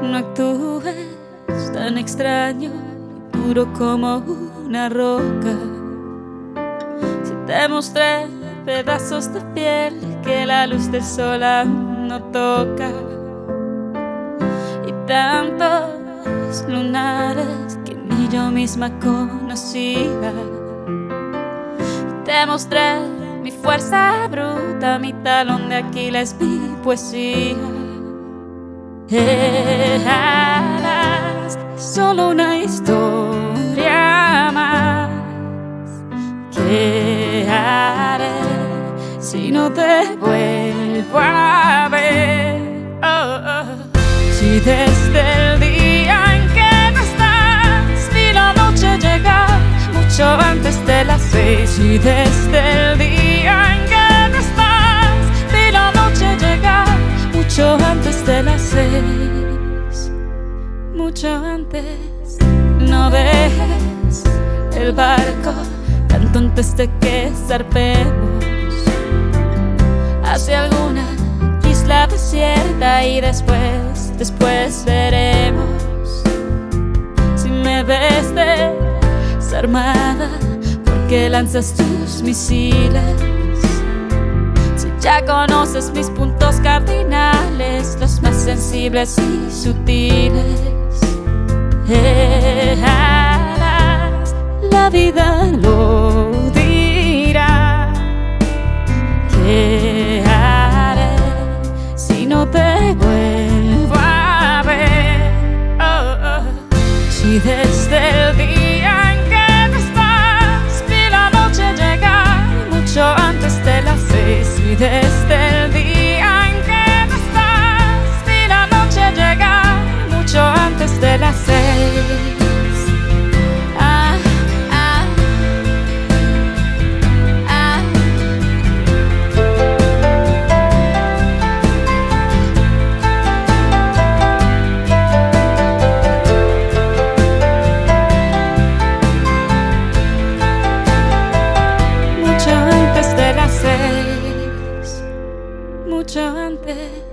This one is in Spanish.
No actúes tan extraño, duro como una roca. Si te mostré pedazos de piel que la luz del sol aún no toca, y tantos lunares que ni yo misma conocía. Te mostré mi fuerza bruta, mi talón de Aquiles, mi poesía. Eras solo una historia más. ¿Qué haré si no te vuelvo a ver? Oh, oh. Si desde el día en que no estás vi la noche llegar mucho antes de las 6. Y desde el día en que no estás vi la noche llegar mucho antes de las 6. Mucho antes. No dejes el barco tanto antes de que zarpemos hacia alguna isla desierta, y después veremos. Si me ves desarmada, ¿por qué lanzas tus misiles? Si ya conoces mis puntos cardinales, los más sensibles y sutiles. La vida lo dirá. ¿Qué haré si no te vuelvo a ver? Oh, oh. Si desde el día en que no estás vi la noche llegar mucho antes de las 6. Y desde el día en que no estás vi la noche llegar mucho antes de las 6. Mucho antes.